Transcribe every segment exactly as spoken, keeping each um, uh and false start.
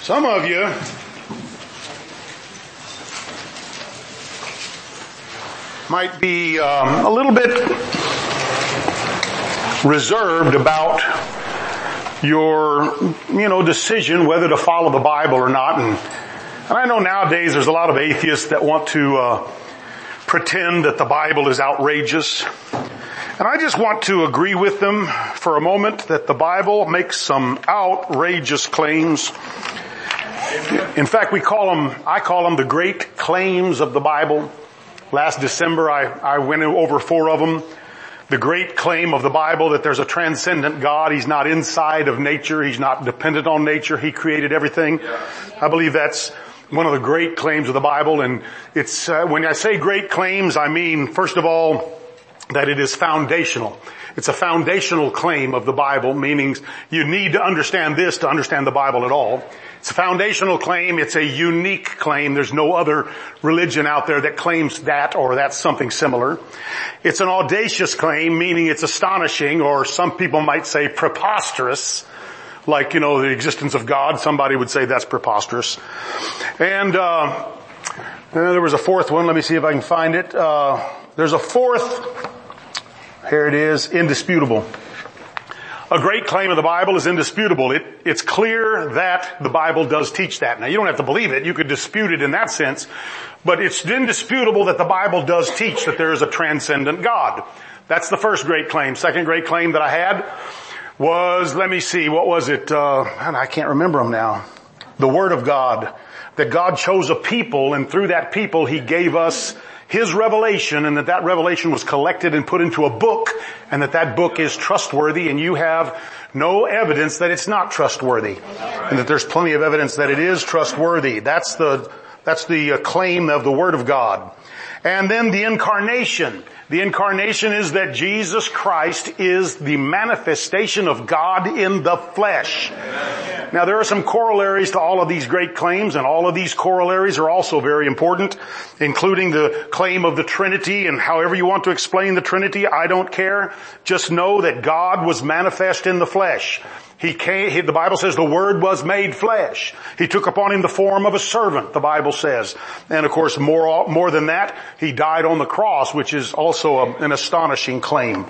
Some of you might be um, a little bit reserved about your, you know, decision whether to follow the Bible or not. And, and I know nowadays there's a lot of atheists that want to uh, pretend that the Bible is outrageous. And I just want to agree with them for a moment that the Bible makes some outrageous claims. In fact, we call them, I call them the great claims of the Bible. Last December, I, I went over four of them. The great claim of the Bible that there's a transcendent God. He's not inside of nature. He's not dependent on nature. He created everything. I believe that's one of the great claims of the Bible. And it's, uh, when I say great claims, I mean, first of all, that it is foundational. It's a foundational claim of the Bible, meaning you need to understand this to understand the Bible at all. It's a foundational claim. It's a unique claim. There's no other religion out there that claims that or that's something similar. It's an audacious claim, meaning it's astonishing, or some people might say preposterous, like, you know, the existence of God. Somebody would say that's preposterous. And uh, there was a fourth one. Let me see if I can find it. Uh, there's a fourth. Here it is, indisputable. A great claim of the Bible is indisputable. It, it's clear that the Bible does teach that. Now, you don't have to believe it. You could dispute it in that sense. But it's indisputable that the Bible does teach that there is a transcendent God. That's the first great claim. Second great claim that I had was, let me see, what was it? Uh, I can't remember them now. The Word of God. That God chose a people, and through that people He gave us His revelation, and that that revelation was collected and put into a book, and that that book is trustworthy, and you have no evidence that it's not trustworthy. And that there's plenty of evidence that it is trustworthy. That's the, that's the claim of the Word of God. And then the incarnation. The incarnation is that Jesus Christ is the manifestation of God in the flesh. Now, there are some corollaries to all of these great claims, and all of these corollaries are also very important, including the claim of the Trinity. And however you want to explain the Trinity, I don't care. Just know that God was manifest in the flesh. He came, he, the Bible says the Word was made flesh. He took upon Him the form of a servant, the Bible says. And of course, more, more than that, He died on the cross, which is also a, an astonishing claim.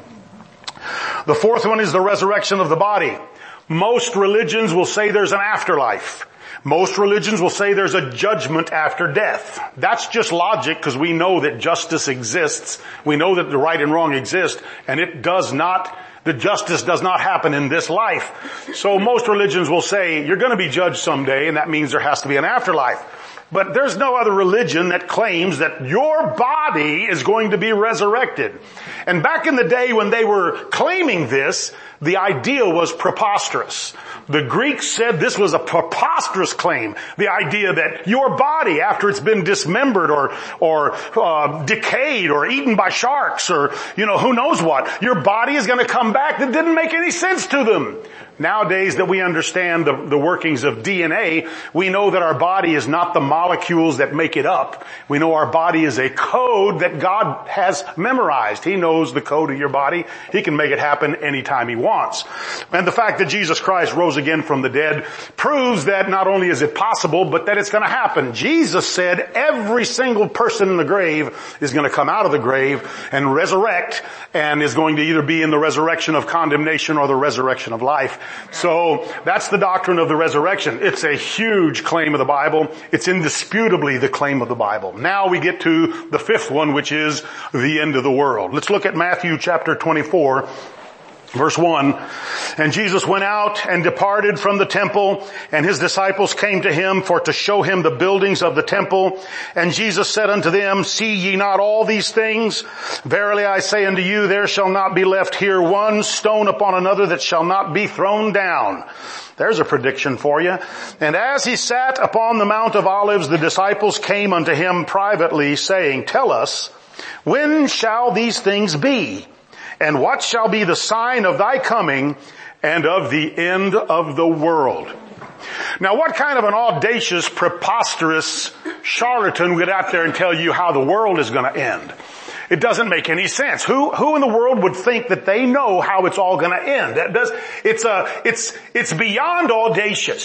The fourth one is the resurrection of the body. Most religions will say there's an afterlife. Most religions will say there's a judgment after death. That's just logic, because we know that justice exists. We know that the right and wrong exist, and it does not, the justice does not happen in this life. So most religions will say you're going to be judged someday, and that means there has to be an afterlife. But there's no other religion that claims that your body is going to be resurrected. And back in the day when they were claiming this, the idea was preposterous. The Greeks said this was a preposterous claim. The idea that your body, after it's been dismembered or, or, uh, decayed or eaten by sharks or, you know, who knows what, your body is going to come back. That didn't make any sense to them. Nowadays that we understand the, the workings of D N A, we know that our body is not the molecules that make it up. We know our body is a code that God has memorized. He knows the code of your body. He can make it happen anytime He wants. And the fact that Jesus Christ rose again from the dead proves that not only is it possible, but that it's going to happen. Jesus said every single person in the grave is going to come out of the grave and resurrect, and is going to either be in the resurrection of condemnation or the resurrection of life. So that's the doctrine of the resurrection. It's a huge claim of the Bible. It's indisputably the claim of the Bible. Now we get to the fifth one, which is the end of the world. Let's look at Matthew chapter twenty-four. Verse one, and Jesus went out and departed from the temple, and His disciples came to Him for to show Him the buildings of the temple. And Jesus said unto them, see ye not all these things? Verily I say unto you, there shall not be left here one stone upon another that shall not be thrown down. There's a prediction for you. And as He sat upon the Mount of Olives, the disciples came unto Him privately, saying, tell us, when shall these things be? And what shall be the sign of thy coming and of the end of the world? Now, what kind of an audacious, preposterous charlatan would get out there and tell you how the world is going to end? It doesn't make any sense. Who, who in the world would think that they know how it's all going to end? That does, it's a, it's, it's beyond audacious.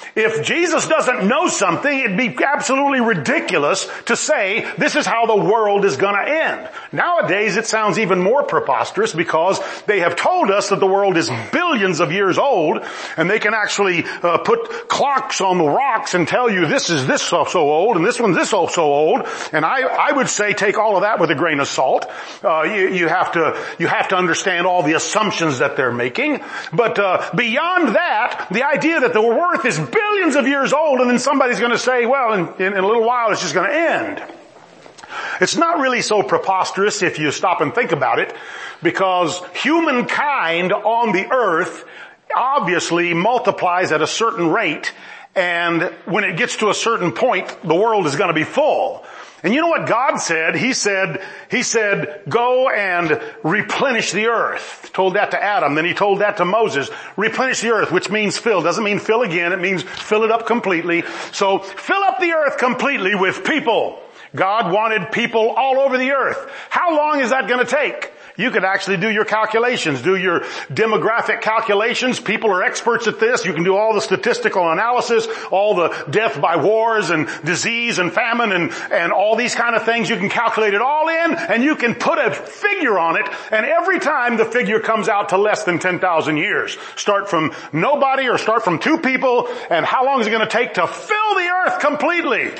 If Jesus doesn't know something, it'd be absolutely ridiculous to say this is how the world is going to end. Nowadays, it sounds even more preposterous because they have told us that the world is billions of years old, and they can actually uh, put clocks on the rocks and tell you this is this so, so old and this one's this so, so old. And I, I would say take all of that with a grain of salt. Uh, you, you have to you have to understand all the assumptions that they're making. But uh, beyond that, the idea that the earth is billions of years old and then somebody's going to say, well, in, in, in a little while it's just going to end. It's not really so preposterous if you stop and think about it, because humankind on the earth obviously multiplies at a certain rate, and when it gets to a certain point, the world is going to be full. And you know what God said? He said, He said, go and replenish the earth. Told that to Adam. Then He told that to Moses. Replenish the earth, which means fill. Doesn't mean fill again. It means fill it up completely. So fill up the earth completely with people. God wanted people all over the earth. How long is that going to take? You could actually do your calculations, do your demographic calculations. People are experts at this. You can do all the statistical analysis, all the death by wars and disease and famine and, and all these kind of things. You can calculate it all in, and you can put a figure on it, and every time the figure comes out to less than ten thousand years. Start from nobody or start from two people, and how long is it going to take to fill the earth completely?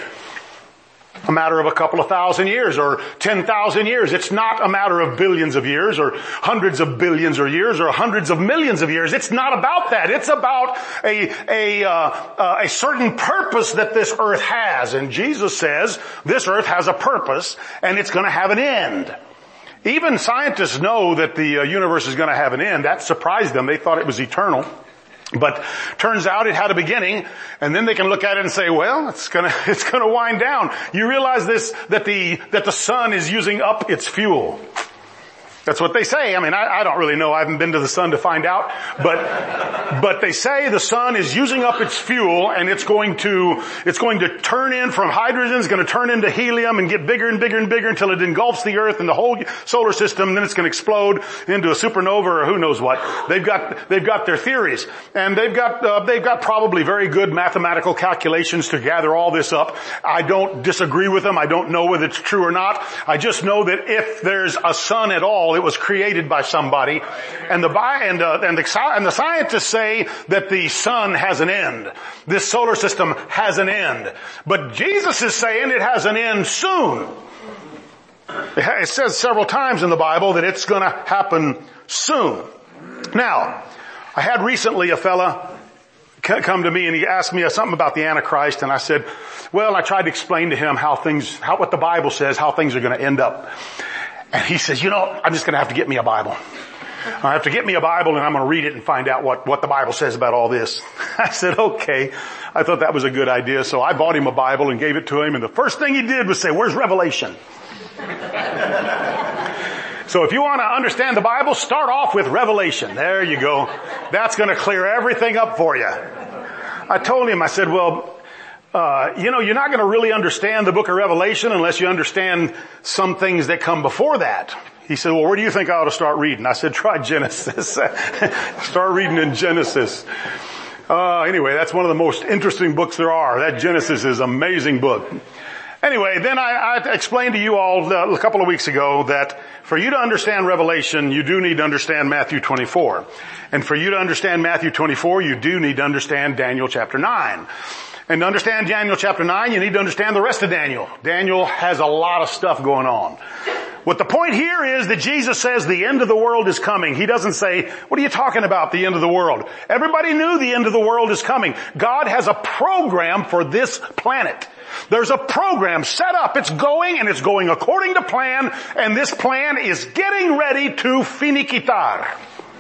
A matter of a couple of thousand years or ten thousand years. It's not a matter of billions of years or hundreds of billions of years or hundreds of millions of years. It's not about that. It's about a, a, uh, uh, a certain purpose that this earth has. And Jesus says this earth has a purpose and it's going to have an end. Even scientists know that the uh, universe is going to have an end. That surprised them. They thought it was eternal. But turns out it had a beginning, and then they can look at it and say, well, it's gonna, it's gonna wind down. You realize this, that the, that the sun is using up its fuel. That's what they say. I mean, I, I don't really know. I haven't been to the sun to find out. But, but they say the sun is using up its fuel, and it's going to, it's going to turn in from hydrogen, it's going to turn into helium and get bigger and bigger and bigger until it engulfs the earth and the whole solar system. And then it's going to explode into a supernova or who knows what. They've got, they've got their theories. And they've got, uh, they've got probably very good mathematical calculations to gather all this up. I don't disagree with them. I don't know whether it's true or not. I just know that if there's a sun at all, it was created by somebody, and the and, uh, and the and the scientists say that the sun has an end. This solar system has an end, but Jesus is saying it has an end soon. It says several times in the Bible that it's going to happen soon. Now, I had recently a fella come to me and he asked me something about the Antichrist, and I said, well, I tried to explain to him how things, how what the Bible says, how things are going to end up. And he says, you know, I'm just going to have to get me a Bible. I have to get me a Bible and I'm going to read it and find out what, what the Bible says about all this. I said, okay. I thought that was a good idea. So I bought him a Bible and gave it to him. And the first thing he did was say, where's Revelation? So if you want to understand the Bible, start off with Revelation. There you go. That's going to clear everything up for you. I told him, I said, well, Uh, you know, you're not going to really understand the book of Revelation unless you understand some things that come before that. He said, well, where do you think I ought to start reading? I said, try Genesis. Start reading in Genesis. Uh, anyway, that's one of the most interesting books there are. That Genesis is an amazing book. Anyway, then I, I explained to you all a couple of weeks ago that for you to understand Revelation, you do need to understand Matthew twenty-four. And for you to understand Matthew twenty-four, you do need to understand Daniel chapter nine. And to understand Daniel chapter nine, you need to understand the rest of Daniel. Daniel has a lot of stuff going on. What the point here is that Jesus says the end of the world is coming. He doesn't say, what are you talking about, the end of the world? Everybody knew the end of the world is coming. God has a program for this planet. There's a program set up. It's going, and it's going according to plan, and this plan is getting ready to finiquitar.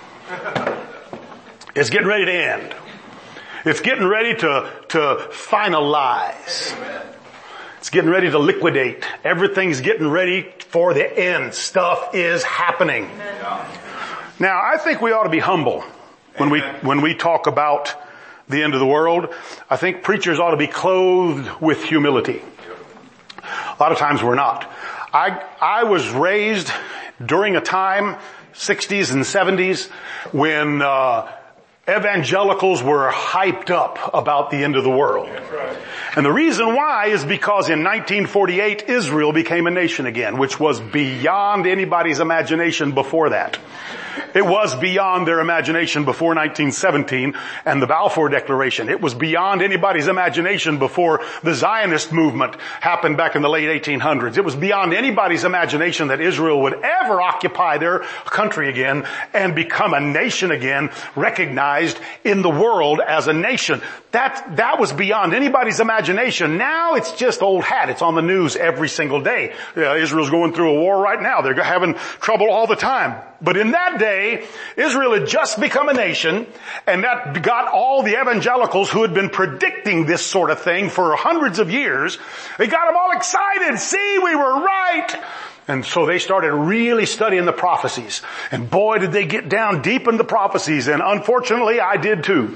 It's getting ready to end. It's getting ready to, to finalize. It's getting ready to liquidate. Everything's getting ready for the end. Stuff is happening. Now, I think we ought to be humble when we, when we talk about the end of the world. I think preachers ought to be clothed with humility. A lot of times we're not. I, I was raised during a time, sixties and seventies, when, uh, evangelicals were hyped up about the end of the world. That's right. And the reason why is because in nineteen forty-eight, Israel became a nation again, which was beyond anybody's imagination before that. It was beyond their imagination before nineteen seventeen and the Balfour Declaration. It was beyond anybody's imagination before the Zionist movement happened back in the late eighteen hundreds. It was beyond anybody's imagination that Israel would ever occupy their country again and become a nation again, recognized in the world as a nation. That, that was beyond anybody's imagination. Now it's just old hat. It's on the news every single day. Uh, Israel's going through a war right now. They're having trouble all the time. But in that day, Israel had just become a nation, and that got all the evangelicals who had been predicting this sort of thing for hundreds of years, they got them all excited. See, we were right. And so they started really studying the prophecies. And boy, did they get down deep in the prophecies. And unfortunately, I did too.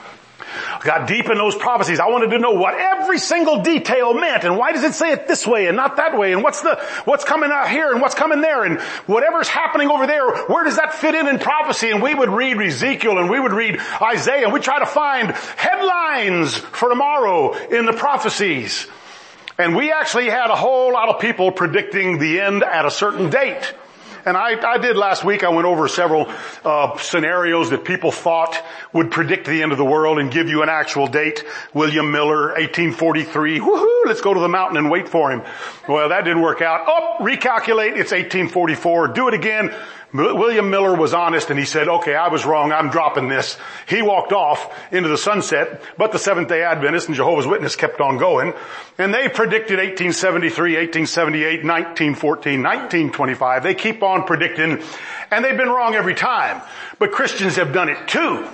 I got deep in those prophecies. I wanted to know what every single detail meant, and why does it say it this way and not that way, and what's the, what's coming out here and what's coming there, and whatever's happening over there, where does that fit in in prophecy? And we would read Ezekiel and we would read Isaiah, and we try to find headlines for tomorrow in the prophecies. And we actually had a whole lot of people predicting the end at a certain date. And I, I did last week, I went over several uh scenarios that people thought would predict the end of the world and give you an actual date. William Miller, eighteen forty-three, woohoo, let's go to the mountain and wait for him. Well, that didn't work out. Oh, recalculate, it's eighteen forty-four, do it again. William Miller was honest and he said, okay, I was wrong, I'm dropping this. He walked off into the sunset, but the Seventh-day Adventists and Jehovah's Witnesses kept on going. And they predicted eighteen seventy-three, eighteen seventy-eight, nineteen fourteen, nineteen twenty-five. They keep on predicting, and they've been wrong every time. But Christians have done it too.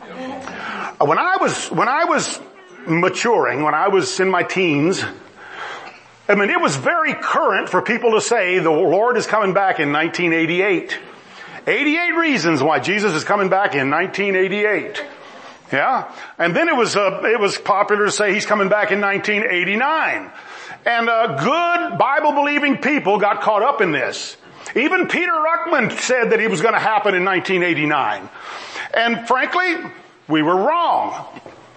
When I was, when I was maturing, when I was in my teens, I mean, it was very current for people to say the Lord is coming back in nineteen eighty-eight. eighty-eight reasons why Jesus is coming back in nineteen eighty-eight. Yeah. And then it was, uh, it was popular to say he's coming back in nineteen eighty-nine. And, uh, good Bible-believing people got caught up in this. Even Peter Ruckman said that it was going to happen in nineteen eighty-nine. And frankly, we were wrong.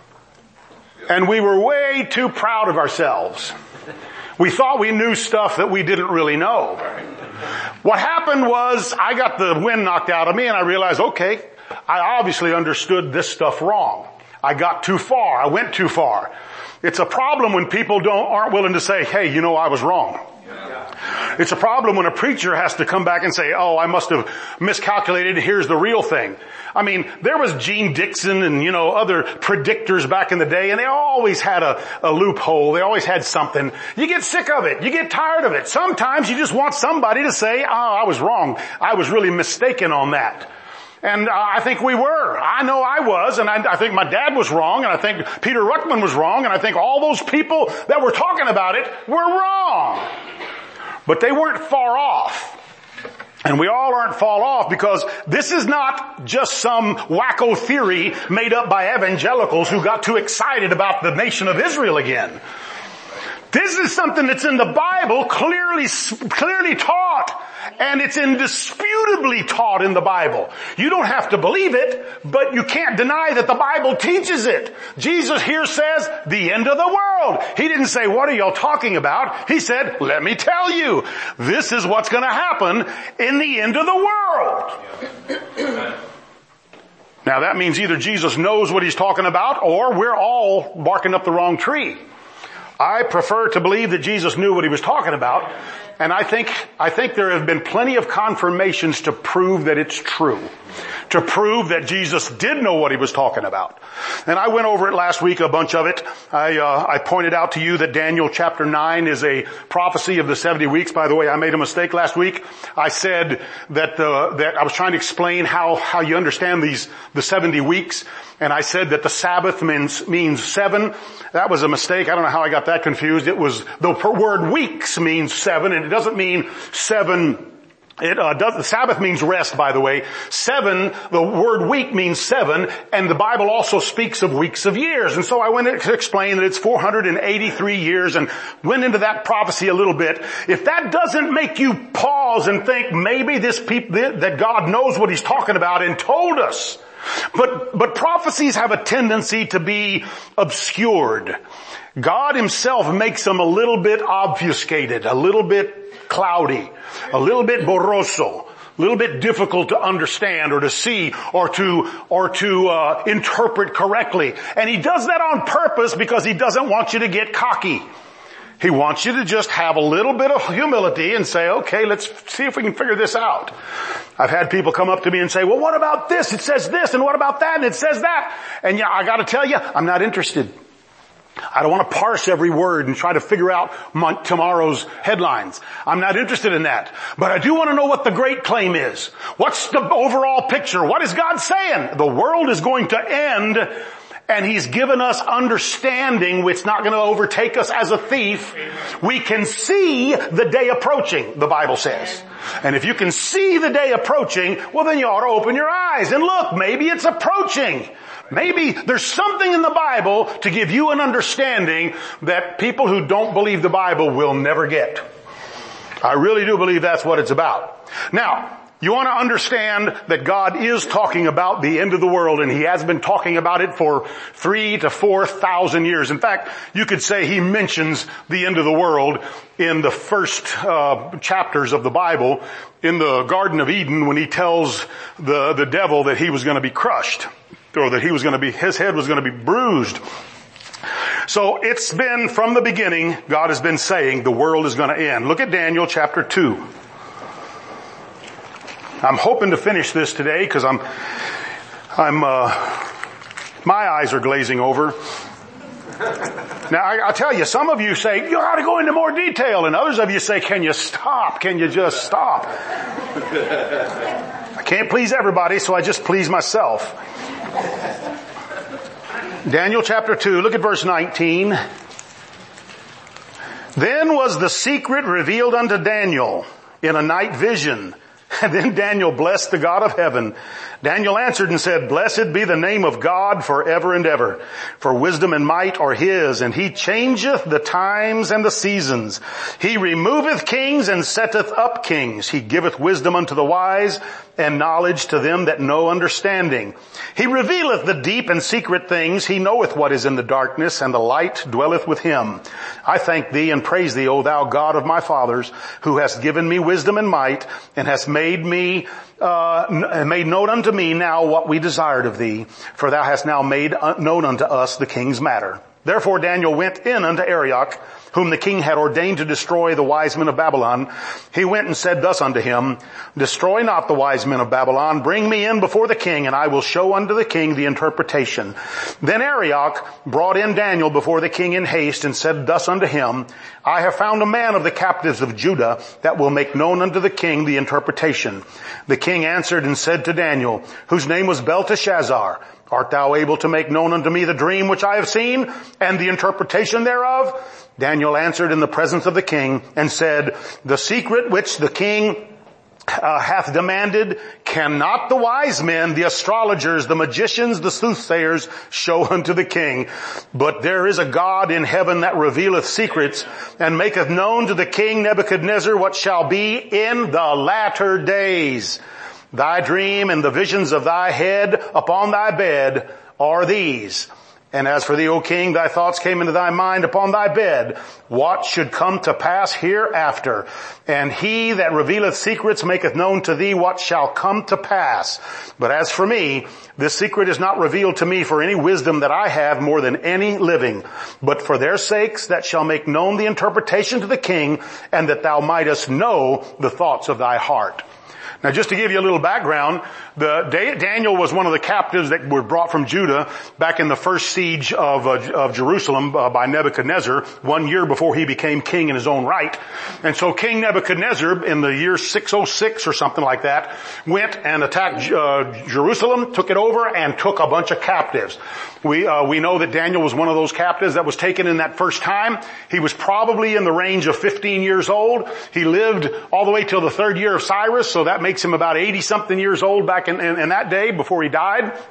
And we were way too proud of ourselves. We thought we knew stuff that we didn't really know. What happened was I got the wind knocked out of me and I realized, okay, I obviously understood this stuff wrong. I got too far. I went too far. It's a problem when people don't, aren't willing to say, hey, you know, I was wrong. It's a problem when a preacher has to come back and say, oh, I must have miscalculated. Here's the real thing. I mean, there was Gene Dixon and, you know, other predictors back in the day, and they always had a, a loophole. They always had something. You get sick of it. You get tired of it. Sometimes you just want somebody to say, oh, I was wrong. I was really mistaken on that. And uh, I think we were. I know I was, and I, I think my dad was wrong, and I think Peter Ruckman was wrong, and I think all those people that were talking about it were wrong. But they weren't far off. And we all aren't far off because this is not just some wacko theory made up by evangelicals who got too excited about the nation of Israel again. This is something that's in the Bible, clearly, clearly taught. And it's indisputably taught in the Bible. You don't have to believe it, but you can't deny that the Bible teaches it. Jesus here says, the end of the world. He didn't say, what are y'all talking about? He said, let me tell you, this is what's going to happen in the end of the world. Now that means either Jesus knows what he's talking about, or we're all barking up the wrong tree. I prefer to believe that Jesus knew what he was talking about. And I think, I think there have been plenty of confirmations to prove that it's true. To prove that Jesus did know what he was talking about. And I went over it last week, a bunch of it. I, uh, I pointed out to you that Daniel chapter nine is a prophecy of the seventy weeks. By the way, I made a mistake last week. I said that, uh, that I was trying to explain how, how you understand these, the seventy weeks. And I said that the Sabbath means, means seven. That was a mistake. I don't know how I got that confused. It was, the word weeks means seven, and it doesn't mean seven. It, uh, does, the Sabbath means rest, by the way. Seven, the word week means seven, and the Bible also speaks of weeks of years. And so I went to explain that it's four hundred eighty-three years and went into that prophecy a little bit. If that doesn't make you pause and think maybe this people, that God knows what he's talking about and told us But, but prophecies have a tendency to be obscured. God himself makes them a little bit obfuscated, a little bit cloudy, a little bit borroso, a little bit difficult to understand or to see or to, or to, uh, interpret correctly. And he does that on purpose because he doesn't want you to get cocky. He wants you to just have a little bit of humility and say, okay, let's see if we can figure this out. I've had people come up to me and say, well, what about this? It says this, and what about that? And it says that. And yeah, I gotta tell you, I'm not interested. I don't want to parse every word and try to figure out my, tomorrow's headlines. I'm not interested in that. But I do want to know what the great claim is. What's the overall picture? What is God saying? The world is going to end, and he's given us understanding which is not going to overtake us as a thief. We can see the day approaching, the Bible says. And if you can see the day approaching, well then you ought to open your eyes and look, maybe it's approaching. Maybe there's something in the Bible to give you an understanding that people who don't believe the Bible will never get. I really do believe that's what it's about. Now, you want to understand that God is talking about the end of the world, and he has been talking about it for three to four thousand years. In fact, you could say he mentions the end of the world in the first uh, chapters of the Bible in the Garden of Eden when he tells the, the devil that he was going to be crushed, or that he was going to be, his head was going to be bruised. So it's been from the beginning, God has been saying the world is going to end. Look at Daniel chapter two. I'm hoping to finish this today because I'm, I'm, uh, my eyes are glazing over. Now I, I'll tell you, some of you say, you ought to go into more detail, and others of you say, can you stop? Can you just stop? I can't please everybody, so I just please myself. Daniel chapter two, look at verse nineteen. Then was the secret revealed unto Daniel in a night vision. And then Daniel blessed the God of heaven. Daniel answered and said, blessed be the name of God forever and ever. For wisdom and might are his, and he changeth the times and the seasons. He removeth kings and setteth up kings. He giveth wisdom unto the wise and knowledge to them that know understanding. He revealeth the deep and secret things. He knoweth what is in the darkness, and the light dwelleth with him. I thank thee and praise thee, O thou God of my fathers, who hast given me wisdom and might, and hast made me Uh, made known unto me now what we desired of thee, for thou hast now made known unto us the king's matter. Therefore Daniel went in unto Arioch, whom the king had ordained to destroy the wise men of Babylon. He went and said thus unto him, destroy not the wise men of Babylon, bring me in before the king, and I will show unto the king the interpretation. Then Arioch brought in Daniel before the king in haste, and said thus unto him, I have found a man of the captives of Judah that will make known unto the king the interpretation. The king answered and said to Daniel, whose name was Belteshazzar, art thou able to make known unto me the dream which I have seen, and the interpretation thereof? Daniel answered in the presence of the king, and said, the secret which the king uh, hath demanded cannot the wise men, the astrologers, the magicians, the soothsayers show unto the king. But there is a God in heaven that revealeth secrets, and maketh known to the king Nebuchadnezzar what shall be in the latter days. Thy dream and the visions of thy head upon thy bed are these. And as for thee, O king, thy thoughts came into thy mind upon thy bed, what should come to pass hereafter. And he that revealeth secrets maketh known to thee what shall come to pass. But as for me, this secret is not revealed to me for any wisdom that I have more than any living, but for their sakes that shall make known the interpretation to the king, and that thou mightest know the thoughts of thy heart. Now just to give you a little background, the, Daniel was one of the captives that were brought from Judah back in the first siege of, uh, of Jerusalem uh, by Nebuchadnezzar, one year before he became king in his own right. And so King Nebuchadnezzar in the year six oh six or something like that went and attacked uh, Jerusalem, took it over, and took a bunch of captives. We, uh, we know that Daniel was one of those captives that was taken in that first time. He was probably in the range of fifteen years old. He lived all the way till the third year of Cyrus, so that makes him about eighty something years old back in, in, in that day before he died.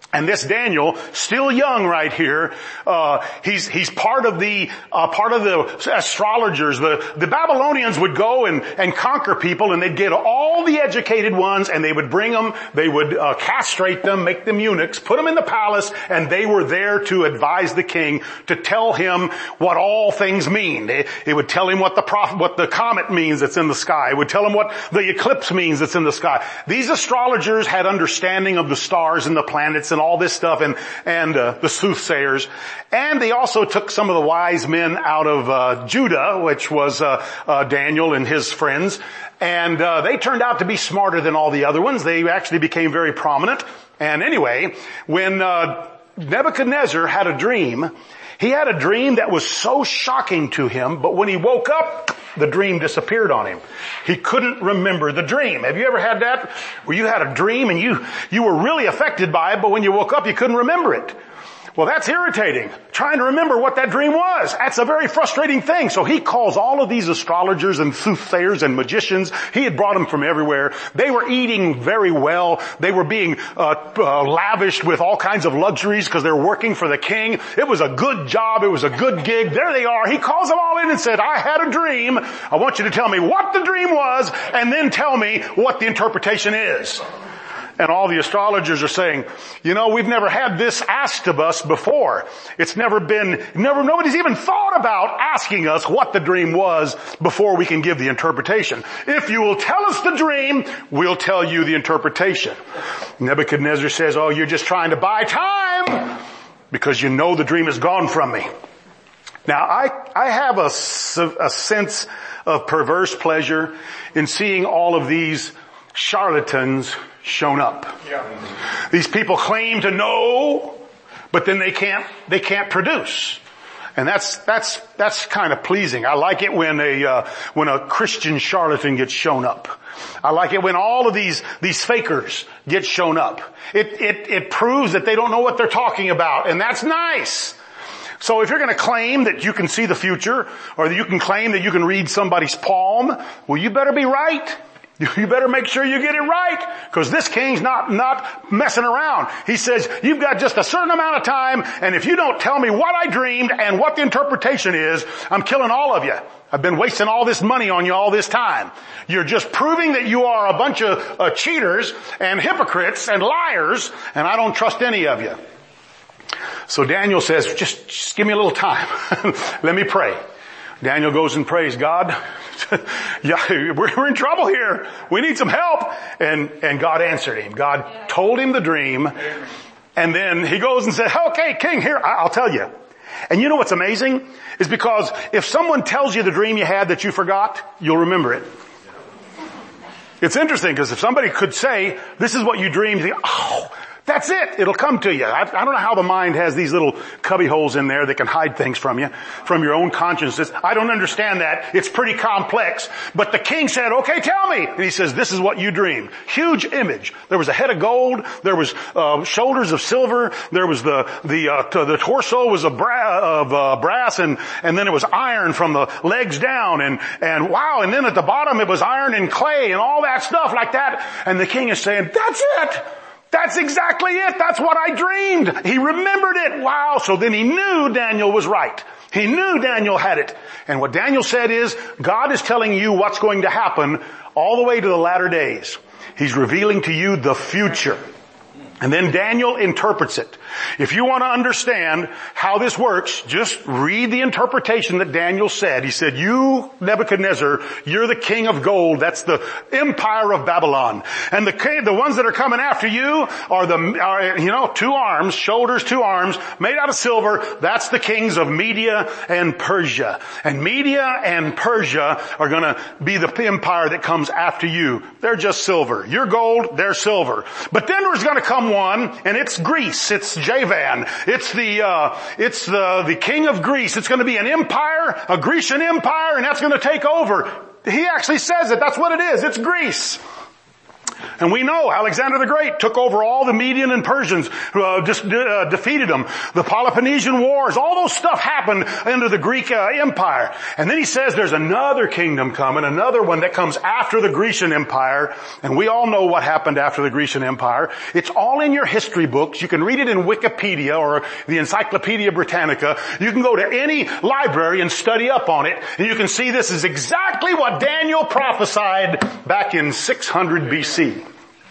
And this Daniel, still young right here, uh, he's, he's part of the, uh, part of the astrologers. The, the Babylonians would go and, and conquer people, and they'd get all the educated ones, and they would bring them, they would, uh, castrate them, make them eunuchs, put them in the palace, and they were there to advise the king, to tell him what all things mean. They, it would tell him what the prophet, what the comet means that's in the sky. It would tell him what the eclipse means that's in the sky. These astrologers had understanding of the stars and the planets and all this stuff, and, and, uh, the soothsayers. And they also took some of the wise men out of, uh, Judah, which was, uh, uh, Daniel and his friends. And, uh, they turned out to be smarter than all the other ones. They actually became very prominent. And anyway, when, uh, Nebuchadnezzar had a dream, he had a dream that was so shocking to him, but when he woke up, the dream disappeared on him. He couldn't remember the dream. Have you ever had that? Where you had a dream and you, you were really affected by it, but when you woke up, you couldn't remember it. Well, that's irritating. Trying to remember what that dream was. That's a very frustrating thing. So he calls all of these astrologers and soothsayers and magicians. He had brought them from everywhere. They were eating very well. They were being uh, uh lavished with all kinds of luxuries because they were working for the king. It was a good job. It was a good gig. There they are. He calls them all in and said, I had a dream. I want you to tell me what the dream was and then tell me what the interpretation is. And all the astrologers are saying, you know, we've never had this asked of us before. It's never been, never, nobody's even thought about asking us what the dream was before we can give the interpretation. If you will tell us the dream, we'll tell you the interpretation. Nebuchadnezzar says, oh, you're just trying to buy time because you know the dream is gone from me. Now, I, I have a, a sense of perverse pleasure in seeing all of these charlatans shown up. Yeah. These people claim to know, but then they can't, they can't produce. And that's, that's, that's kind of pleasing. I like it when a, uh, when a Christian charlatan gets shown up. I like it when all of these, these fakers get shown up. It, it, it proves that they don't know what they're talking about, and that's nice. So if you're going to claim that you can see the future, or that you can claim that you can read somebody's palm, well, you better be right. You better make sure you get it right, because this king's not, not messing around. He says, you've got just a certain amount of time, and if you don't tell me what I dreamed and what the interpretation is, I'm killing all of you. I've been wasting all this money on you all this time. You're just proving that you are a bunch of uh, cheaters and hypocrites and liars, and I don't trust any of you. So Daniel says, just, just give me a little time. Let me pray. Daniel goes and prays, God, yeah, we're in trouble here. We need some help. And, and God answered him. God told him the dream. And then he goes and said, okay, king, here, I'll tell you. And you know what's amazing? Is because if someone tells you the dream you had that you forgot, you'll remember it. It's interesting because if somebody could say, this is what you dreamed, you think, oh, that's it. It'll come to you. I, I don't know how the mind has these little cubby holes in there that can hide things from you, from your own consciousness. I don't understand that. It's pretty complex. But the king said, okay, tell me. And he says, this is what you dreamed. Huge image. There was a head of gold. There was uh, shoulders of silver. There was the the uh, t- the torso was a bra- of uh, brass, and and then it was iron from the legs down, and and wow, and then at the bottom it was iron and clay and all that stuff like that. And the king is saying, that's it. That's exactly it. That's what I dreamed. He remembered it. Wow. So then he knew Daniel was right. He knew Daniel had it. And what Daniel said is, God is telling you what's going to happen all the way to the latter days. He's revealing to you the future. And then Daniel interprets it. If you want to understand how this works, just read the interpretation that Daniel said. He said, you, Nebuchadnezzar, you're the king of gold. That's the empire of Babylon. And the king, the ones that are coming after you are the, are, you know, two arms, shoulders, two arms, made out of silver. That's the kings of Media and Persia. And Media and Persia are going to be the empire that comes after you. They're just silver. You're gold, they're silver. But then there's going to come one, and it's Greece. It's Javan. It's the, uh, it's the, the king of Greece. It's going to be an empire, a Grecian empire, and that's going to take over. He actually says it. That's what it is. It's Greece. And we know Alexander the Great took over all the Median and Persians, uh, just, uh, defeated them. The Peloponnesian Wars, all those stuff happened under the Greek uh, Empire. And then he says there's another kingdom coming, another one that comes after the Grecian Empire. And we all know what happened after the Grecian Empire. It's all in your history books. You can read it in Wikipedia or the Encyclopedia Britannica. You can go to any library and study up on it. And you can see this is exactly what Daniel prophesied back in six hundred B C.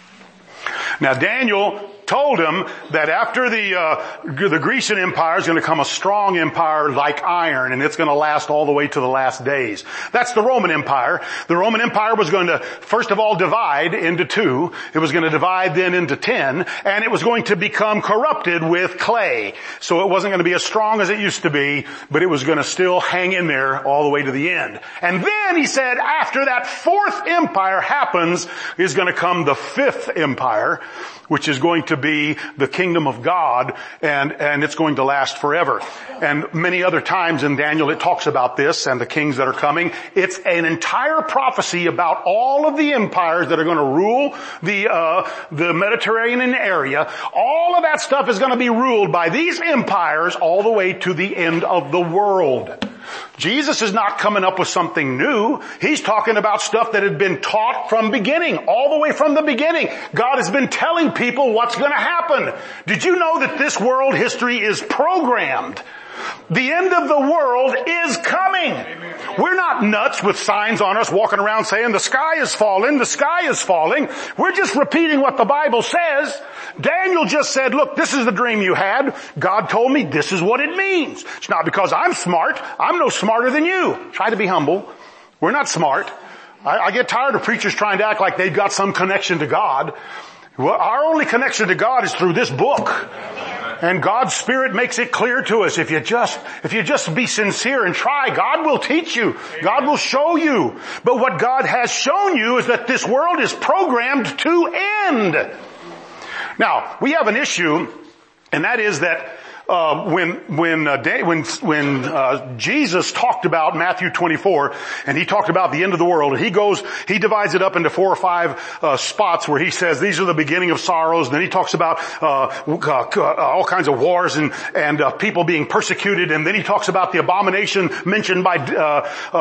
Now Daniel told him that after the uh, the Grecian Empire is going to come a strong empire like iron, and it's going to last all the way to the last days. That's the Roman Empire. The Roman Empire was going to, first of all, divide into two. It was going to divide then into ten, and it was going to become corrupted with clay. So it wasn't going to be as strong as it used to be, but it was going to still hang in there all the way to the end. And then he said after that fourth empire happens is going to come the fifth empire, which is going to be the kingdom of God, and, and it's going to last forever. And many other times in Daniel it talks about this and the kings that are coming. It's an entire prophecy about all of the empires that are going to rule the, uh, the Mediterranean area. All of that stuff is going to be ruled by these empires all the way to the end of the world. Jesus is not coming up with something new. He's talking about stuff that had been taught from beginning, all the way from the beginning. God has been telling people what's going to happen. Did you know that this world history is programmed? The end of the world is coming. We're not nuts with signs on us walking around saying the sky is falling, the sky is falling. We're just repeating what the Bible says. Daniel just said, look, this is the dream you had. God told me this is what it means. It's not because I'm smart. I'm no smarter than you. Try to be humble. We're not smart. I, I get tired of preachers trying to act like they've got some connection to God. Well, our only connection to God is through this book. And God's Spirit makes it clear to us. If you just, if you just be sincere and try, God will teach you. God will show you. But what God has shown you is that this world is programmed to end. Now, we have an issue, and that is that Uh, when, when, uh, when, when, uh, Jesus talked about Matthew twenty-four, and he talked about the end of the world, and he goes, he divides it up into four or five, uh, spots where he says these are the beginning of sorrows, and then he talks about, uh, uh all kinds of wars and, and, uh, people being persecuted, and then he talks about the abomination mentioned by, uh, uh,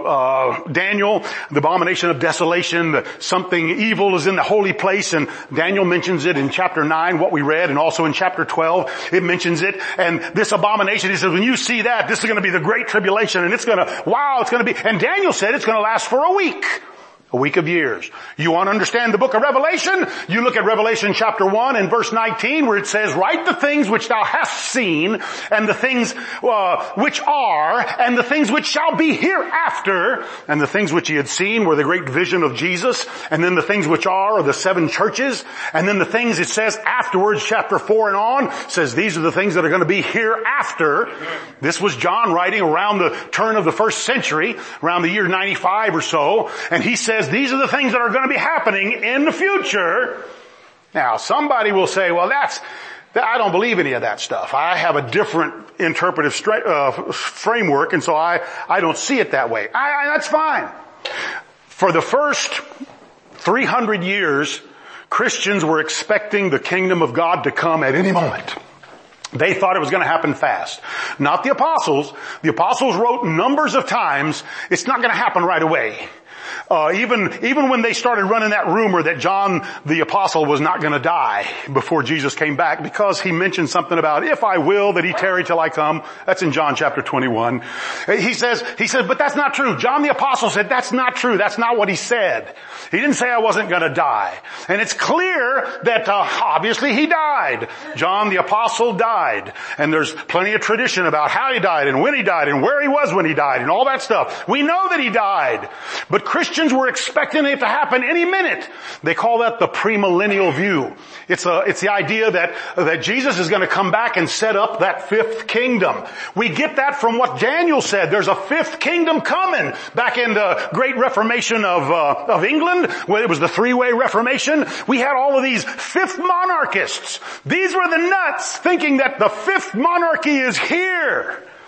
uh, Daniel, the abomination of desolation, the, something evil is in the holy place, and Daniel mentions it in chapter nine, what we read, and also in chapter twelve, it mentions it. And this abomination, he says, when you see that, this is going to be the great tribulation, and it's going to, wow, it's going to be, and Daniel said it's going to last for a week. A week of years. You want to understand the book of Revelation? You look at Revelation chapter one and verse nineteen where it says, write the things which thou hast seen, and the things uh, which are, and the things which shall be hereafter. And the things which he had seen were the great vision of Jesus, and then the things which are are the seven churches, and then the things it says afterwards, chapter four and on, says these are the things that are going to be hereafter. This was John writing around the turn of the first century, around the year ninety-five or so, and he says these are the things that are going to be happening in the future. Now, somebody will say, well, that's, I don't believe any of that stuff. I have a different interpretive stra- uh, framework, and so I, I don't see it that way. I, I, that's fine. For the first three hundred years, Christians were expecting the kingdom of God to come at any moment. They thought it was going to happen fast. Not the apostles. The apostles wrote numbers of times, it's not going to happen right away. Uh, even, even when they started running that rumor that John the apostle was not going to die before Jesus came back, because he mentioned something about, if I will, that he tarry till I come. That's in John chapter twenty-one. He says, he says, but that's not true. John the apostle said, that's not true. That's not what he said. He didn't say I wasn't going to die. And it's clear that, uh, obviously he died. John the apostle died. And there's plenty of tradition about how he died and when he died and where he was when he died and all that stuff. We know that he died. But Christians were expecting it to happen any minute. They call that the premillennial view. It's a, it's the idea that, that Jesus is going to come back and set up that fifth kingdom. We get that from what Daniel said. There's a fifth kingdom coming. Back in the Great Reformation of, uh, of England, where it was the three-way Reformation, we had all of these fifth monarchists. These were the nuts thinking that the fifth monarchy is here.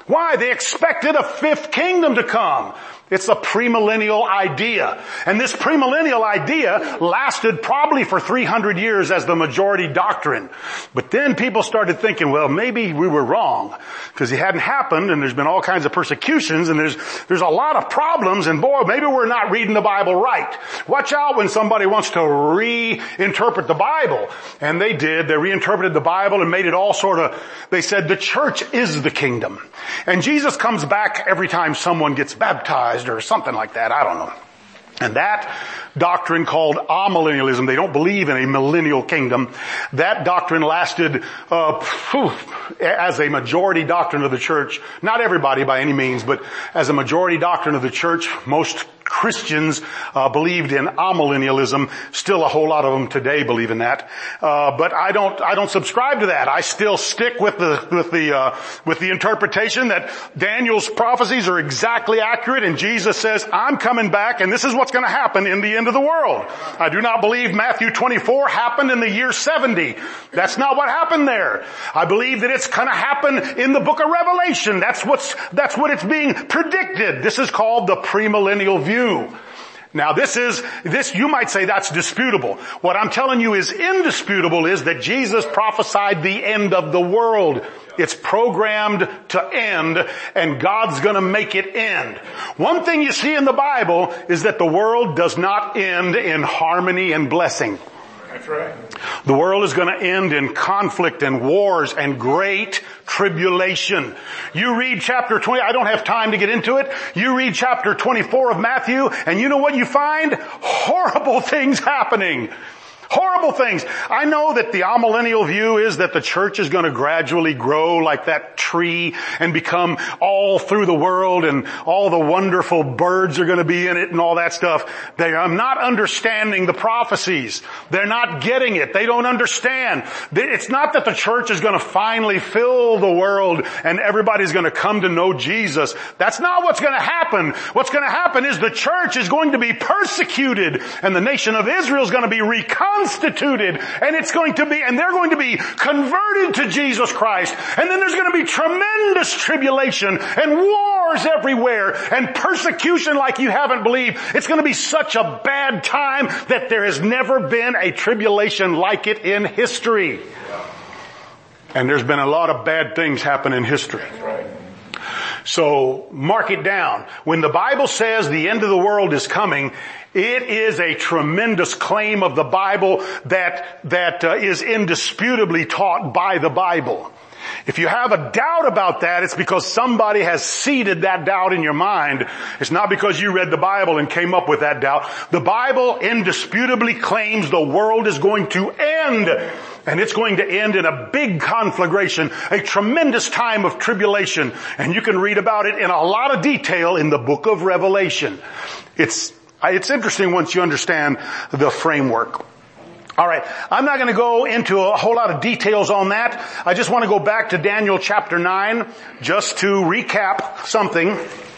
Why? They expected a fifth kingdom to come. It's a premillennial idea. And this premillennial idea lasted probably for three hundred years as the majority doctrine. But then people started thinking, well, maybe we were wrong, because it hadn't happened, and there's been all kinds of persecutions, and there's there's a lot of problems, and boy, maybe we're not reading the Bible right. Watch out when somebody wants to reinterpret the Bible. And they did. They reinterpreted the Bible and made it all sort of, they said the church is the kingdom. And Jesus comes back every time someone gets baptized or something like that. I don't know. And that doctrine called amillennialism, they don't believe in a millennial kingdom. That doctrine lasted uh, whew, as a majority doctrine of the church. Not everybody by any means, but as a majority doctrine of the church, most Christians uh, believed in amillennialism. Still a whole lot of them today believe in that. Uh, but I don't, I don't subscribe to that. I still stick with the, with the, uh, with the interpretation that Daniel's prophecies are exactly accurate, and Jesus says, I'm coming back and this is what's going to happen in the end of the world. I do not believe Matthew twenty-four happened in the year seventy. That's not what happened there. I believe that it's going to happen in the book of Revelation. That's what's, that's what it's being predicted. This is called the premillennial view. Now this is, this, you might say that's disputable. What I'm telling you is indisputable is that Jesus prophesied the end of the world. It's programmed to end, and God's gonna make it end. One thing you see in the Bible is that the world does not end in harmony and blessing. That's right. The world is going to end in conflict and wars and great tribulation. You read chapter twenty, I don't have time to get into it. You read chapter twenty-four of Matthew, and you know what you find? Horrible things happening. Horrible things. I know that the amillennial view is that the church is going to gradually grow like that tree and become all through the world, and all the wonderful birds are going to be in it and all that stuff. They are not understanding the prophecies. They're not getting it. They don't understand. It's not that the church is going to finally fill the world and everybody's going to come to know Jesus. That's not what's going to happen. What's going to happen is the church is going to be persecuted, and the nation of Israel is going to be reconstituted. Constituted, and it's going to be, and they're going to be converted to Jesus Christ, and then there's going to be tremendous tribulation and wars everywhere and persecution like you haven't believed. It's going to be such a bad time that there has never been a tribulation like it in history. And there's been a lot of bad things happen in history. So mark it down. When the Bible says the end of the world is coming, it is a tremendous claim of the Bible that, that uh, is indisputably taught by the Bible. If you have a doubt about that, it's because somebody has seeded that doubt in your mind. It's not because you read the Bible and came up with that doubt. The Bible indisputably claims the world is going to end. And it's going to end in a big conflagration, a tremendous time of tribulation. And you can read about it in a lot of detail in the book of Revelation. It's, it's interesting once you understand the framework. All right, I'm not going to go into a whole lot of details on that. I just want to go back to Daniel chapter nine just to recap something.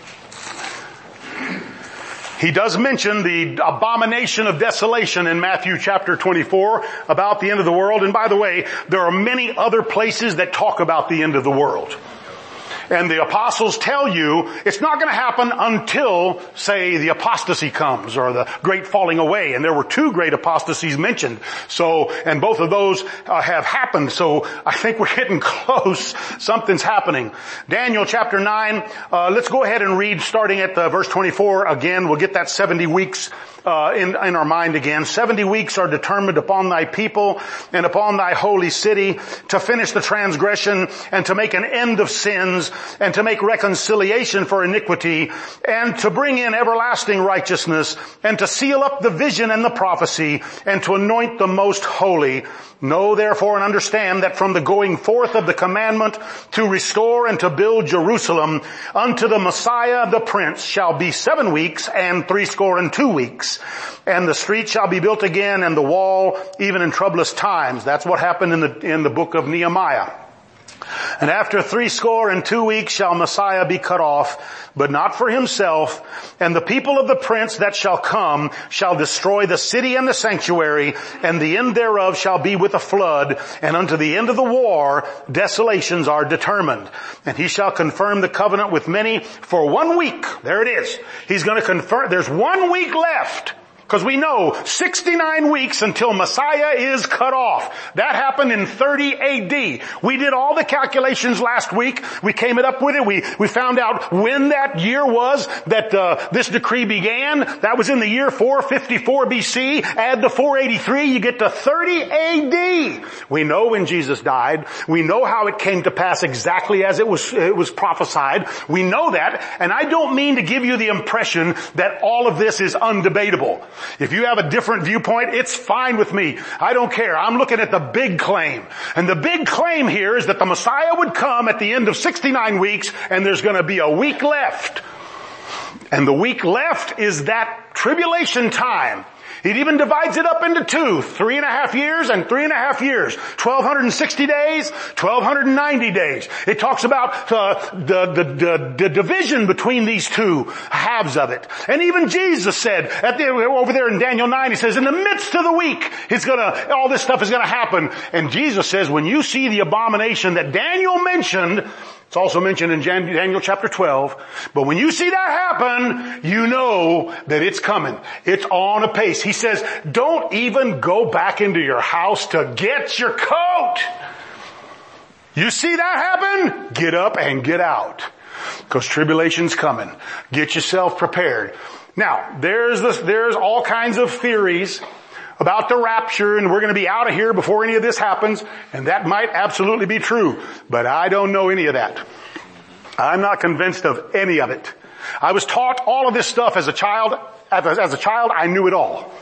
He does mention the abomination of desolation in Matthew chapter twenty-four about the end of the world. And by the way, there are many other places that talk about the end of the world. And the apostles tell you it's not going to happen until, say, the apostasy comes or the great falling away. And there were two great apostasies mentioned. So, and both of those uh, have happened. So I think we're getting close. Something's happening. Daniel chapter nine, uh, let's go ahead and read starting at uh, verse twenty-four again. We'll get that seventy weeks Uh, in, in our mind again. Seventy weeks are determined upon thy people and upon thy holy city to finish the transgression and to make an end of sins and to make reconciliation for iniquity and to bring in everlasting righteousness and to seal up the vision and the prophecy and to anoint the most holy. Know therefore and understand that from the going forth of the commandment to restore and to build Jerusalem unto the Messiah the Prince shall be seven weeks and threescore and two weeks. And the street shall be built again and the wall even in troublous times. That's what happened in the, in the book of Nehemiah. And after threescore and two weeks shall Messiah be cut off, but not for himself. And the people of the prince that shall come shall destroy the city and the sanctuary, and the end thereof shall be with a flood. And unto the end of the war, desolations are determined. And he shall confirm the covenant with many for one week. There it is. He's going to confirm. There's one week left. Because we know sixty-nine weeks until Messiah is cut off. That happened in thirty A D. We did all the calculations last week. We came it up with it. We, we found out when that year was that uh, this decree began. That was in the year four fifty-four B C. Add the four eighty-three, you get to thirty A D. We know when Jesus died. We know how it came to pass exactly as it was, it was prophesied. We know that. And I don't mean to give you the impression that all of this is undebatable. If you have a different viewpoint, it's fine with me. I don't care. I'm looking at the big claim. And the big claim here is that the Messiah would come at the end of sixty-nine weeks, and there's going to be a week left. And the week left is that tribulation time. It even divides it up into two, three and a half years and three and a half years. twelve sixty days, twelve ninety days. It talks about uh, the, the, the, the division between these two halves of it. And even Jesus said, at the, over there in Daniel nine, he says, in the midst of the week, it's gonna, all this stuff is gonna happen. And Jesus says, when you see the abomination that Daniel mentioned, it's also mentioned in Daniel chapter twelve. But when you see that happen, you know that it's coming. It's on a pace. He says, don't even go back into your house to get your coat. You see that happen? Get up and get out. Because tribulation's coming. Get yourself prepared. Now, there's this, there's all kinds of theories about the rapture, and we're going to be out of here before any of this happens, and that might absolutely be true, but I don't know any of that. I'm not convinced of any of it. I was taught all of this stuff as a child. As a child, I knew it all.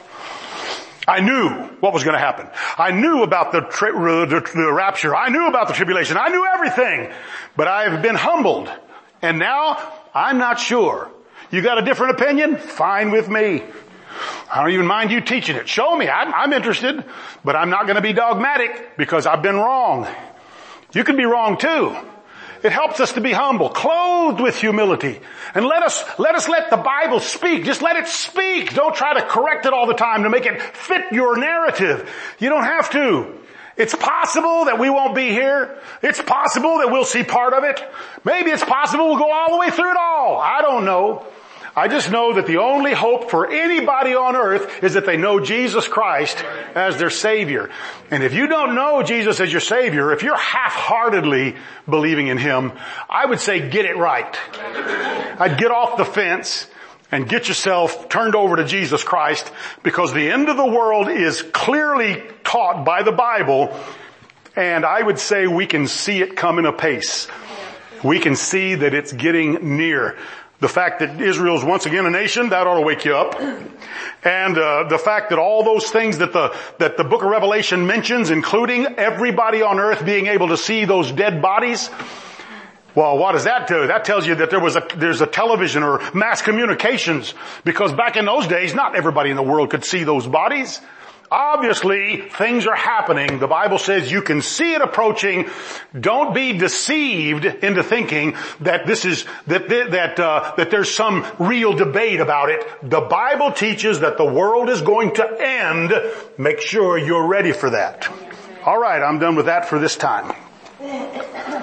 I knew what was going to happen. I knew about the, tri- the, the rapture. I knew about the tribulation. I knew everything, but I've been humbled, and now I'm not sure. You got a different opinion? Fine with me. I don't even mind you teaching it. Show me. I'm, I'm interested, but I'm not going to be dogmatic because I've been wrong. You can be wrong too. It helps us to be humble, clothed with humility. And let us, let us let the Bible speak. Just let it speak. Don't try to correct it all the time to make it fit your narrative. You don't have to. It's possible that we won't be here. It's possible that we'll see part of it. Maybe it's possible we'll go all the way through it all. I don't know. I just know that the only hope for anybody on earth is that they know Jesus Christ as their Savior. And if you don't know Jesus as your Savior, if you're half-heartedly believing in Him, I would say get it right. I'd get off the fence and get yourself turned over to Jesus Christ, because the end of the world is clearly taught by the Bible, and I would say we can see it coming apace. We can see that it's getting near. The fact that Israel's once again a nation, that ought to wake you up. And uh, the fact that all those things that the that the book of Revelation mentions, including everybody on earth being able to see those dead bodies, well, what does that do? That tells you that there was a there's a television or mass communications, because back in those days, not everybody in the world could see those bodies. Obviously, things are happening. The Bible says you can see it approaching. Don't be deceived into thinking that this is, that, that, uh, that there's some real debate about it. The Bible teaches that the world is going to end. Make sure you're ready for that. All right, I'm done with that for this time.